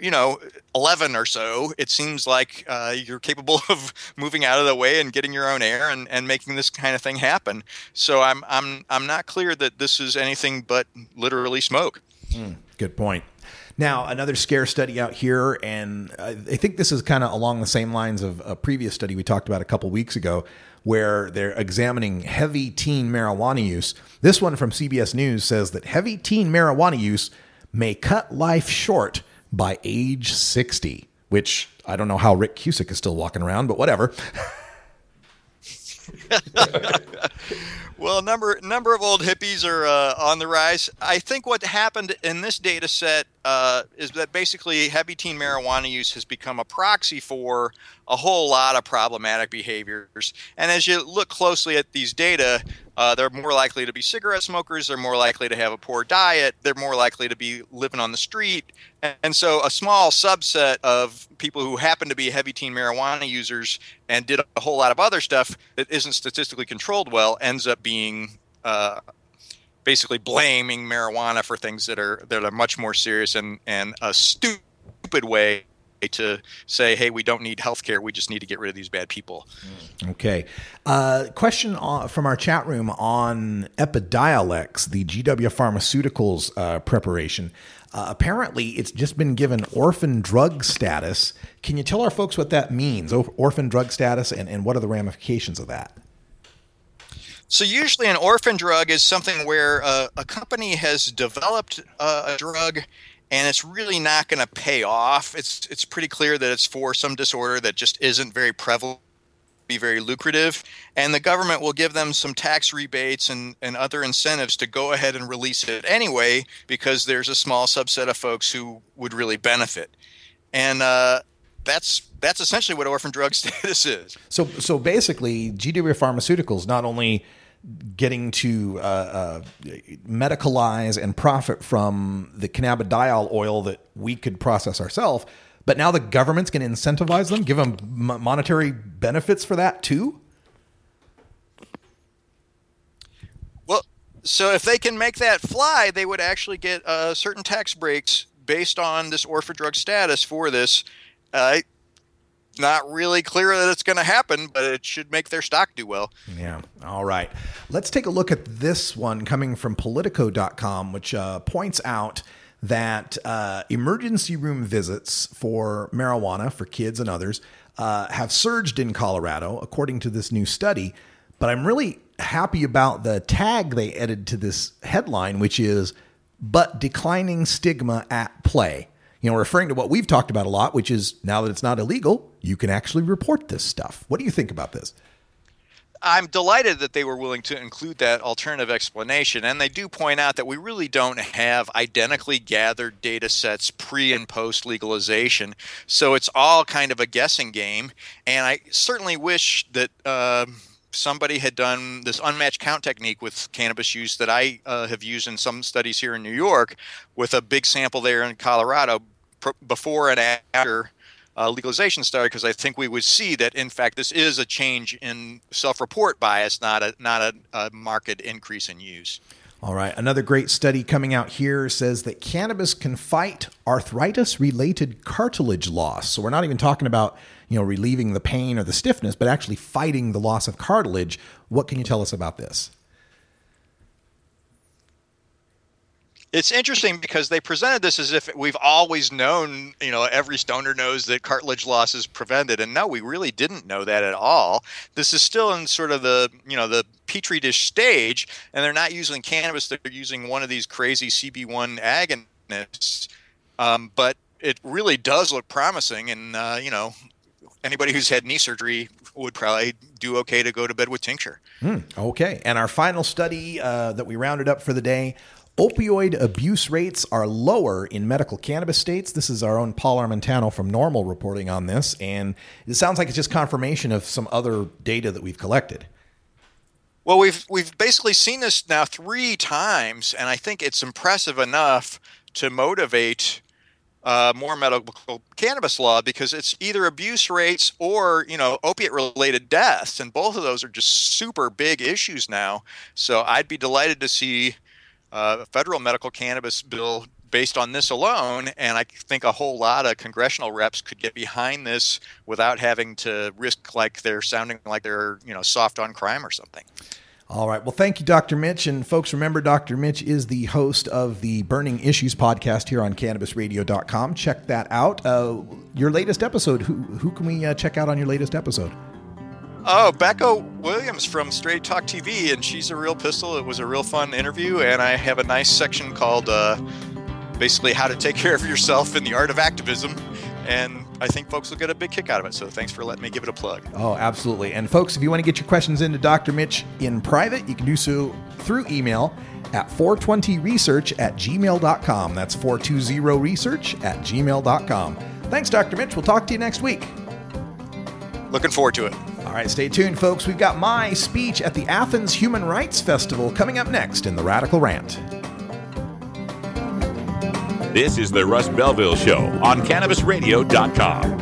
11 or so, it seems like you're capable of moving out of the way and getting your own air and making this kind of thing happen. So I'm not clear that this is anything but literally smoke. Good point. Now, another scare study out here, and I think this is kind of along the same lines of a previous study we talked about a couple weeks ago, where they're examining heavy teen marijuana use. This one from CBS News says that heavy teen marijuana use may cut life short by age 60, which I don't know how Rick Cusick is still walking around, but whatever. Well, a number of old hippies are on the rise. I think what happened in this data set is that basically heavy teen marijuana use has become a proxy for a whole lot of problematic behaviors. And as you look closely at these data, they're more likely to be cigarette smokers. They're more likely to have a poor diet. They're more likely to be living on the street. And so a small subset of people who happen to be heavy teen marijuana users and did a whole lot of other stuff that isn't statistically controlled well ends up being basically blaming marijuana for things that are much more serious and a stupid way to say, hey, we don't need health care. We just need to get rid of these bad people. Okay. Question from our chat room on Epidiolex, the GW Pharmaceuticals preparation. Apparently, it's just been given orphan drug status. Can you tell our folks what that means, orphan drug status, and what are the ramifications of that? So usually an orphan drug is something where a company has developed a drug and it's really not going to pay off. It's pretty clear that it's for some disorder that just isn't very prevalent, be very lucrative, and the government will give them some tax rebates and other incentives to go ahead and release it anyway, because there's a small subset of folks who would really benefit. And that's essentially what orphan drug status is. So basically, GW Pharmaceuticals not only getting to medicalize and profit from the cannabidiol oil that we could process ourselves, but now the government's going to incentivize them, give them monetary benefits for that too? Well, so if they can make that fly, they would actually get certain tax breaks based on this orphan drug status for this. Not really clear that it's going to happen, but it should make their stock do well. Yeah. All right. Let's take a look at this one coming from Politico.com, which points out that emergency room visits for marijuana for kids and others have surged in Colorado, according to this new study. But I'm really happy about the tag they added to this headline, which is, "But declining stigma at play." You know, referring to what we've talked about a lot, which is now that it's not illegal, you can actually report this stuff. What do you think about this? I'm delighted that they were willing to include that alternative explanation. And they do point out that we really don't have identically gathered data sets pre and post legalization. So it's all kind of a guessing game. And I certainly wish that somebody had done this unmatched count technique with cannabis use that I have used in some studies here in New York, with a big sample there in Colorado before and after legalization started, because I think we would see that, in fact, this is a change in self-report bias, not a marked increase in use. All right. Another great study coming out here says that cannabis can fight arthritis-related cartilage loss. So we're not even talking about, relieving the pain or the stiffness, but actually fighting the loss of cartilage. What can you tell us about this? It's interesting because they presented this as if we've always known, every stoner knows that cartilage loss is prevented. And no, we really didn't know that at all. This is still in sort of the petri dish stage, and they're not using cannabis. They're using one of these crazy CB1 agonists. But it really does look promising. And, anybody who's had knee surgery would probably do okay to go to bed with tincture. Okay. And our final study that we rounded up for the day, opioid abuse rates are lower in medical cannabis states. This is our own Paul Armentano from NORML reporting on this. And it sounds like it's just confirmation of some other data that we've collected. Well, we've basically seen this now 3 times, and I think it's impressive enough to motivate more medical cannabis law, because it's either abuse rates or, opiate-related deaths, and both of those are just super big issues now. So I'd be delighted to see a federal medical cannabis bill based on this alone, and I think a whole lot of congressional reps could get behind this without having to risk like they're sounding like they're, soft on crime or something. All right. Well, thank you, Dr. Mitch. And folks, remember, Dr. Mitch is the host of the Burning Issues podcast here on CannabisRadio.com. Check that out. Your latest episode, who can we check out on your latest episode? Oh, Becca Williams from Straight Talk TV, and she's a real pistol. It was a real fun interview, and I have a nice section called basically how to take care of yourself in the art of activism, and I think folks will get a big kick out of it, so thanks for letting me give it a plug. Oh, absolutely. And folks, if you want to get your questions into Dr. Mitch in private, you can do so through email at 420research@gmail.com. That's 420research@gmail.com. Thanks, Dr. Mitch. We'll talk to you next week. Looking forward to it. All right, stay tuned, folks. We've got my speech at the Athens Human Rights Festival coming up next in the Radical Rant. This is the Russ Belville Show on CannabisRadio.com.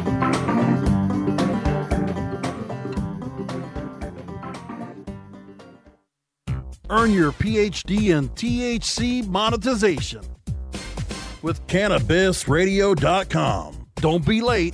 Earn your PhD in THC monetization with CannabisRadio.com. Don't be late.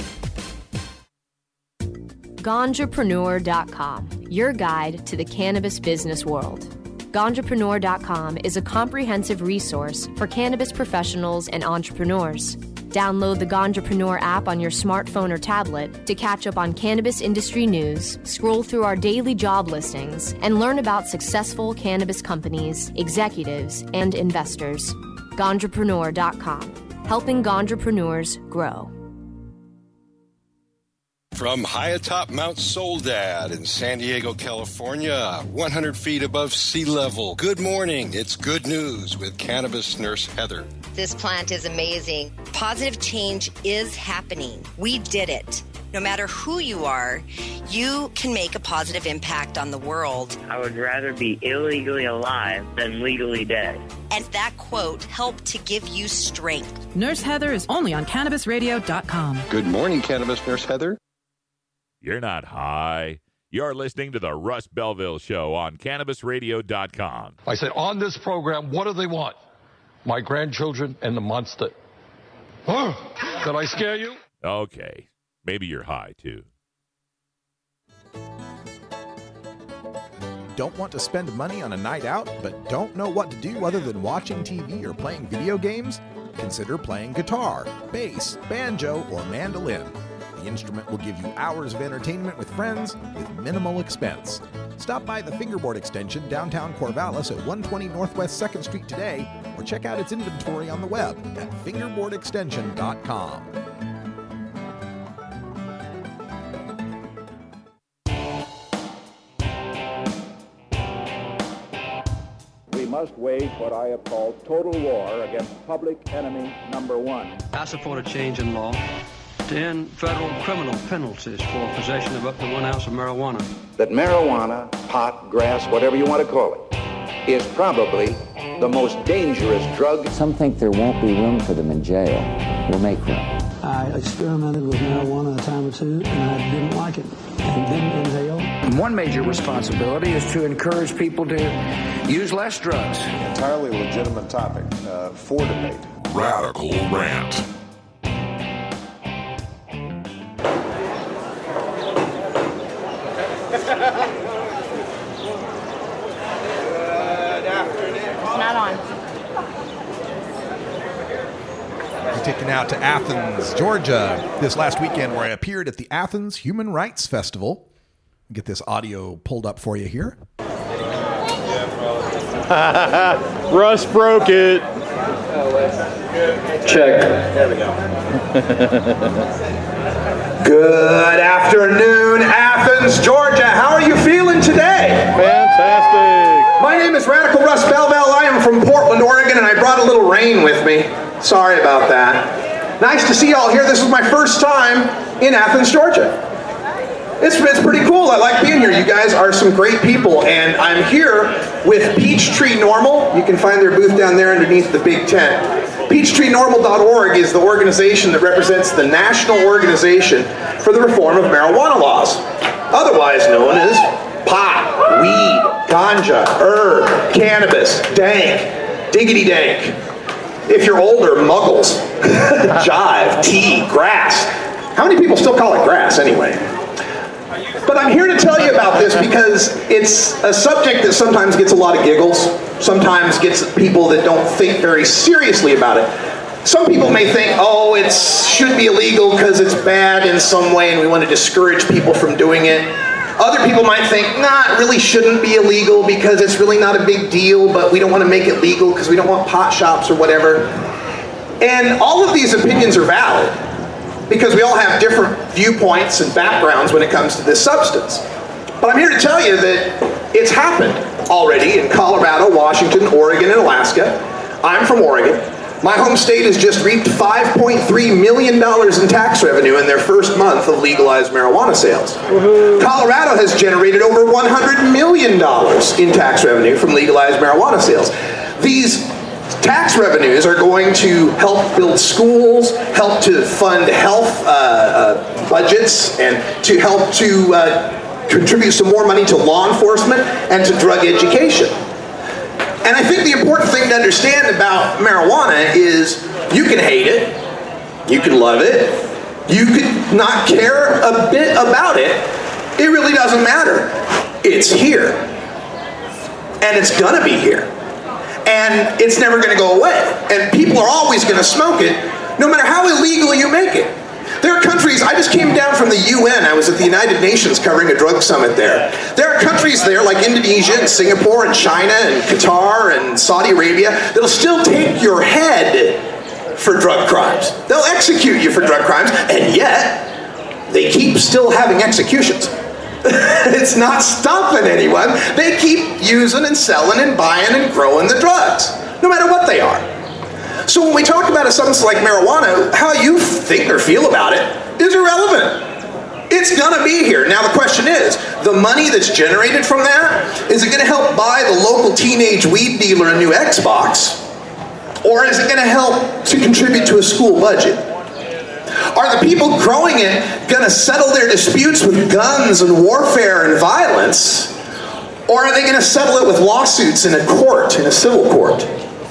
Ganjapreneur.com, your guide to the cannabis business world. Ganjapreneur.com is a comprehensive resource for cannabis professionals and entrepreneurs. Download the Ganjapreneur app on your smartphone or tablet to catch up on cannabis industry news, scroll through our daily job listings, and learn about successful cannabis companies, executives, and investors. Ganjapreneur.com, helping Ganjapreneurs grow. From high atop Mount Soledad in San Diego, California, 100 feet above sea level. Good morning. It's good news with Cannabis Nurse Heather. This plant is amazing. Positive change is happening. We did it. No matter who you are, you can make a positive impact on the world. I would rather be illegally alive than legally dead. And that quote helped to give you strength. Nurse Heather is only on CannabisRadio.com. Good morning, Cannabis Nurse Heather. You're not high. You're listening to the Russ Belville Show on CannabisRadio.com. I said, on this program, what do they want? My grandchildren and the monster. Did I scare you? Okay. Maybe you're high, too. Don't want to spend money on a night out, but don't know what to do other than watching TV or playing video games? Consider playing guitar, bass, banjo, or mandolin. The instrument will give you hours of entertainment with friends with minimal expense. Stop by the Fingerboard Extension downtown Corvallis at 120 Northwest 2nd Street today, or check out its inventory on the web at fingerboardextension.com. We must wage what I have called total war against public enemy number one. I support a change in law to end federal criminal penalties for possession of up to 1 ounce of marijuana. That marijuana, pot, grass, whatever you want to call it, is probably the most dangerous drug. Some think there won't be room for them in jail. We'll make room. I experimented with marijuana a time or two, and I didn't like it and didn't inhale. One major responsibility is to encourage people to use less drugs. Entirely legitimate topic for debate. Radical Rant. It's not on. I'm taken out to Athens, Georgia, this last weekend where I appeared at the Athens Human Rights Festival. Get this audio pulled up for you here. Russ broke it. Check. There we go. Good afternoon, Athens, Georgia. How are you feeling today? Fantastic. My name is Radical Russ Belville. I am from Portland, Oregon, and I brought a little rain with me. Sorry about that. Nice to see y'all here. This is my first time in Athens, Georgia. It's pretty cool. I like being here. You guys are some great people, and I'm here with Peachtree NORML. You can find their booth down there underneath the big tent. PeachtreeNORML.org is the organization that represents the National Organization for the Reform of Marijuana Laws, otherwise known as pot, weed, ganja, herb, cannabis, dank, diggity dank. If you're older, muggles, jive, tea, grass. How many people still call it grass anyway? But I'm here to tell you about this because it's a subject that sometimes gets a lot of giggles, sometimes gets people that don't think very seriously about it. Some people may think, oh, it should be illegal because it's bad in some way and we want to discourage people from doing it. Other people might think, nah, it really shouldn't be illegal because it's really not a big deal, but we don't want to make it legal because we don't want pot shops or whatever. And all of these opinions are valid, because we all have different viewpoints and backgrounds when it comes to this substance. But I'm here to tell you that it's happened already in Colorado, Washington, Oregon, and Alaska. I'm from Oregon. My home state has just reaped $5.3 million in tax revenue in their first month of legalized marijuana sales. Colorado has generated over $100 million in tax revenue from legalized marijuana sales. These tax revenues are going to help build schools, help to fund health budgets, and to help to contribute some more money to law enforcement and to drug education. And I think the important thing to understand about marijuana is you can hate it, you can love it, you could not care a bit about it. It really doesn't matter. It's here. And it's gonna be here. And it's never gonna go away. And people are always gonna smoke it, no matter how illegal you make it. There are countries, I just came down from the UN, I was at the United Nations covering a drug summit there. There are countries there like Indonesia and Singapore and China and Qatar and Saudi Arabia that'll still take your head for drug crimes. They'll execute you for drug crimes, and yet they keep still having executions. It's not stopping anyone. They keep using and selling and buying and growing the drugs, no matter what they are. So when we talk about a substance like marijuana, how you think or feel about it is irrelevant. It's gonna be here. Now the question is, the money that's generated from that, is it gonna help buy the local teenage weed dealer a new Xbox? Or is it gonna help to contribute to a school budget? Are the people growing it gonna settle their disputes with guns and warfare and violence? Or are they gonna settle it with lawsuits in a court, in a civil court?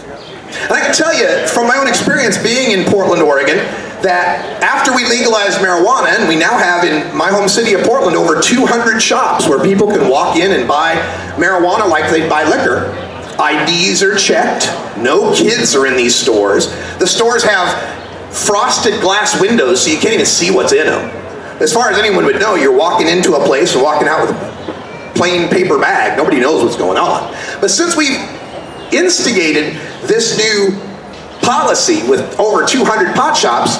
And I can tell you from my own experience being in Portland, Oregon, that after we legalized marijuana, and we now have in my home city of Portland over 200 shops where people can walk in and buy marijuana like they buy liquor. IDs are checked. No kids are in these stores. The stores have frosted glass windows so you can't even see what's in them. As far as anyone would know, you're walking into a place and walking out with a plain paper bag. Nobody knows what's going on. But since we've instigated this new policy with over 200 pot shops,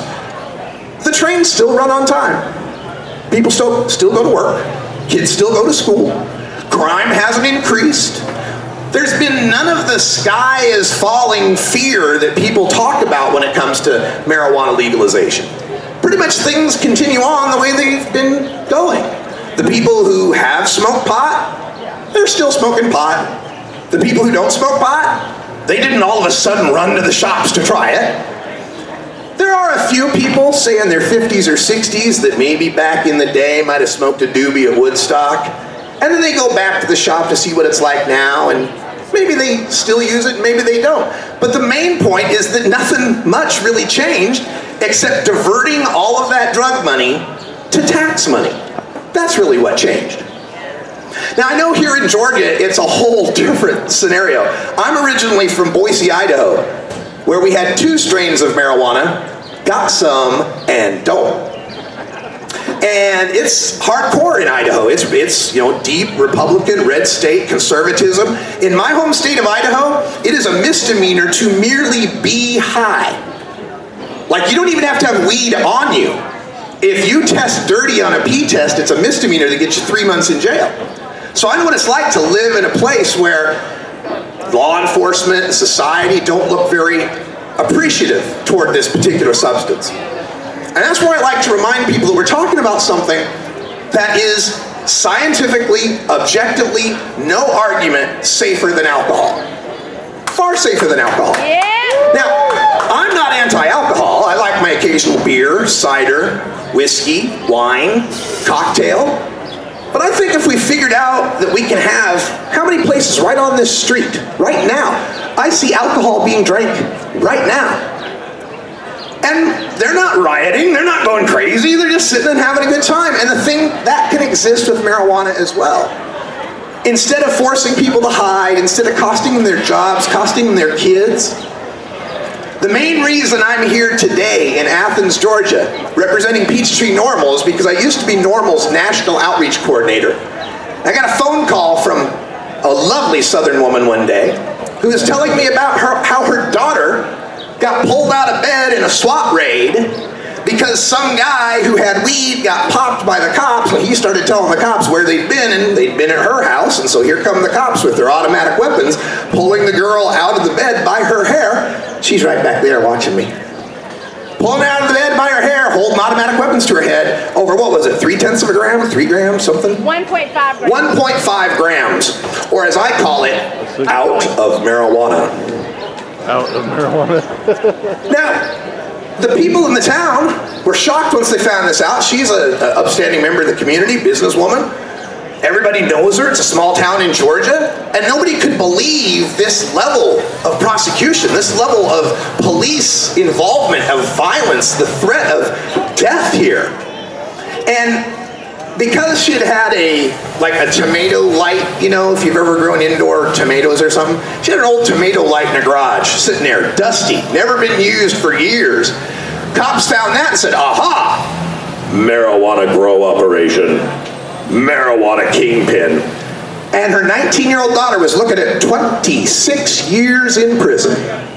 the trains still run on time. People still go to work. Kids still go to school. Crime hasn't increased. There's been none of the sky is falling fear that people talk about when it comes to marijuana legalization. Pretty much things continue on the way they've been going. The people who have smoked pot, they're still smoking pot. The people who don't smoke pot, they didn't all of a sudden run to the shops to try it. There are a few people, say in their 50s or 60s, that maybe back in the day might have smoked a doobie at Woodstock, and then they go back to the shop to see what it's like now, and maybe they still use it, maybe they don't. But the main point is that nothing much really changed except diverting all of that drug money to tax money. That's really what changed. Now I know here in Georgia it's a whole different scenario. I'm originally from Boise, Idaho, where we had 2 strains of marijuana, got some and don't. And it's hardcore in Idaho. It's deep Republican, red state conservatism. In my home state of Idaho, it is a misdemeanor to merely be high. Like you don't even have to have weed on you. If you test dirty on a pee test, it's a misdemeanor that gets you 3 months in jail. So I know what it's like to live in a place where law enforcement and society don't look very appreciative toward this particular substance. And that's where I like to remind people that we're talking about something that is scientifically, objectively, no argument, safer than alcohol. Far safer than alcohol. Yeah. Now, I'm not anti-alcohol. I like my occasional beer, cider, whiskey, wine, cocktail. But I think if we figured out that we can have, how many places right on this street, right now, I see alcohol being drank right now. And they're not rioting, they're not going crazy, they're just sitting and having a good time. And the thing that can exist with marijuana as well. Instead of forcing people to hide, instead of costing them their jobs, costing them their kids. The main reason I'm here today in Athens, Georgia, representing Peachtree NORML is because I used to be NORML's National Outreach Coordinator. I got a phone call from a lovely Southern woman one day who was telling me about how her daughter got pulled out of bed in a SWAT raid because some guy who had weed got popped by the cops and he started telling the cops where they'd been, and they'd been at her house, and so here come the cops with their automatic weapons pulling the girl out of the bed by her hair She's right back there watching me. Pulling her out of the bed by her hair, holding automatic weapons to her head over, what was it, 0.3 of a gram, 3 grams, something? 1.5 grams. 1.5 grams, or as I call it, out of marijuana. Out of marijuana. Now, the people in the town were shocked once they found this out. She's an upstanding member of the community, businesswoman. Everybody knows her. It's a small town in Georgia. And nobody could believe this level of prosecution, this level of police involvement, of violence, the threat of death here. And because she had a tomato light, you know, if you've ever grown indoor tomatoes or something, she had an old tomato light in her garage, sitting there, dusty, never been used for years. Cops found that and said, aha, marijuana grow operation. Marijuana kingpin. And her 19-year-old daughter was looking at 26 years in prison.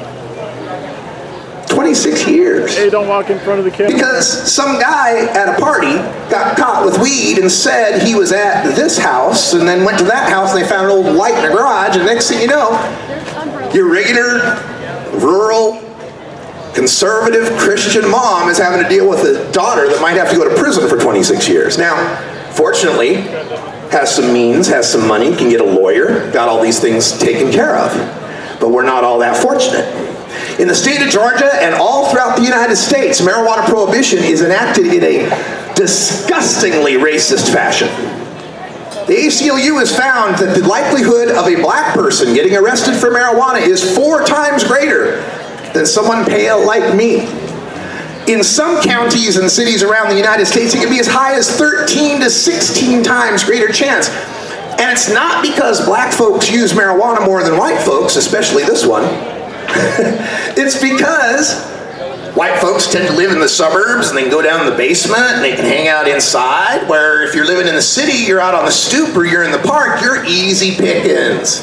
26 years. Hey, don't walk in front of the camera. Because some guy at a party got caught with weed and said he was at this house, and then went to that house and they found an old light in the garage, and next thing you know, your regular, rural, conservative Christian mom is having to deal with a daughter that might have to go to prison for 26 years. Now, fortunately, has some means, has some money, can get a lawyer, got all these things taken care of. But we're not all that fortunate. In the state of Georgia and all throughout the United States, marijuana prohibition is enacted in a disgustingly racist fashion. The ACLU has found that the likelihood of a black person getting arrested for marijuana is 4 times greater than someone pale like me. In some counties and cities around the United States, it can be as high as 13 to 16 times greater chance. And it's not because black folks use marijuana more than white folks, especially this one. It's because white folks tend to live in the suburbs and they can go down in the basement and they can hang out inside, where if you're living in the city, you're out on the stoop or you're in the park, you're easy pickings.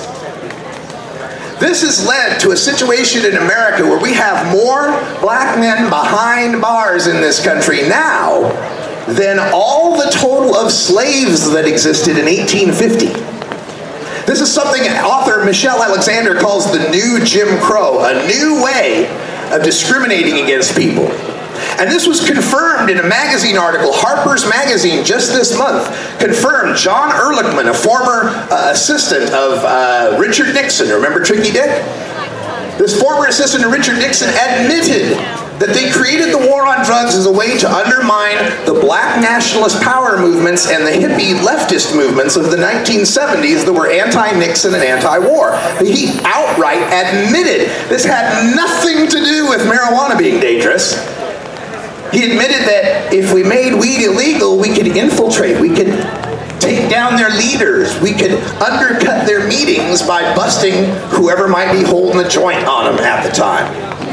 This has led to a situation in America where we have more black men behind bars in this country now than all the total of slaves that existed in 1850. This is something author Michelle Alexander calls the new Jim Crow, a new way of discriminating against people. And this was confirmed in a magazine article, Harper's Magazine, just this month, confirmed John Ehrlichman, a former assistant of Richard Nixon. Remember Tricky Dick? This former assistant of Richard Nixon admitted that they created the war on drugs as a way to undermine the black nationalist power movements and the hippie leftist movements of the 1970s that were anti-Nixon and anti-war. He outright admitted this had nothing to do with marijuana being dangerous. He admitted that if we made weed illegal, we could infiltrate, we could take down their leaders, we could undercut their meetings by busting whoever might be holding the joint on them at the time.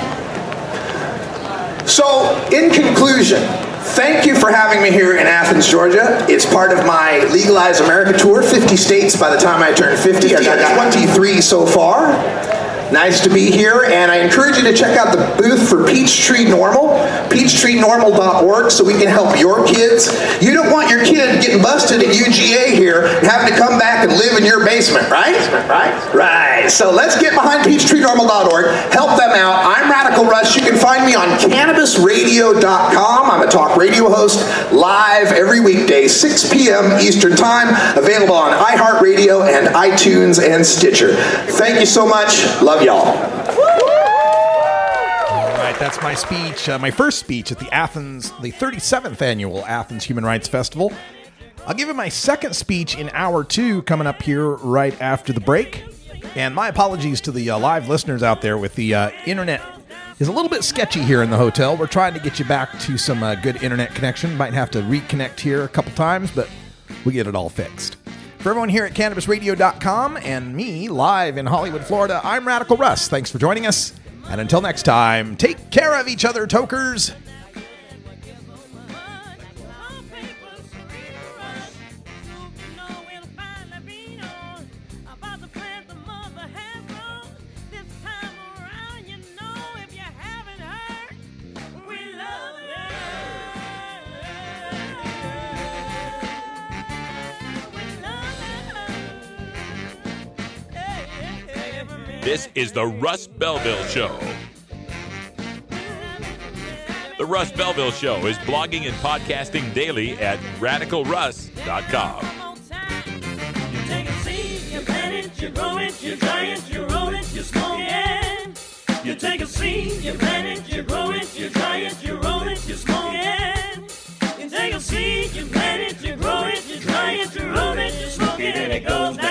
So, in conclusion, thank you for having me here in Athens, Georgia. It's part of my Legalize America tour, 50 states by the time I turn 50. I've got 23 so far. Nice to be here, and I encourage you to check out the booth for Peachtree Normal, peachtreenormal.org, so we can help your kids. You don't want your kid getting busted at UGA here and having to come back and live in your basement, right? Right. So let's get behind peachtreenormal.org, help them out. I'm Radical Russ. You can find me on cannabisradio.com. I'm a talk radio host, live every weekday, 6 p.m. Eastern Time, available on iHeartRadio and iTunes and Stitcher. Thank you so much. Love y'all. All right, that's my speech, my first speech at the 37th annual Athens Human Rights Festival. I'll give you my second speech in hour 2 coming up here right after the break. And my apologies to the live listeners out there with the internet is a little bit sketchy here in the hotel. We're trying to get you back to some good internet connection. Might have to reconnect here a couple times, but we get it all fixed. For everyone here at CannabisRadio.com and me live in Hollywood, Florida, I'm Radical Russ. Thanks for joining us. And until next time, take care of each other, tokers. This is the Russ Belville Show. The Russ Belville Show is blogging and podcasting daily at RadicalRuss.com. You take a seed, you plant it, you grow it, you dry it, you roll it, you smoke it. You take a seed, you plant it, you grow it, you dry it, you roll it, you smoke it. You take a seed, you plant it, you grow it, you dry it, you roll it, you smoke it, and it goes down.